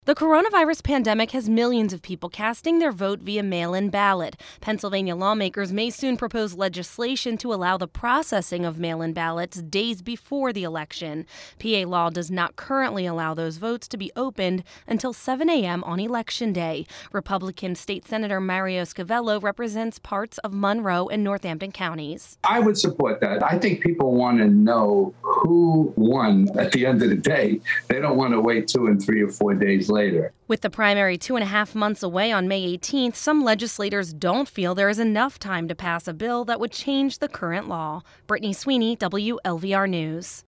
The coronavirus pandemic has millions of people casting their vote via mail-in ballot. Pennsylvania lawmakers may soon propose legislation to allow the processing of mail-in ballots days before the election. PA law does not currently allow those votes to be opened until 7 a.m. on Election Day. Republican State Senator Mario Scavello represents parts of Monroe and Northampton counties. I would support that. I think people want to know who won at the end of the day. They don't want to wait 2 and 3 or 4 days later. With the primary 2.5 months away on May 18th, some legislators don't feel there is enough time to pass a bill that would change the current law. Brittany Sweeney, WLVR News.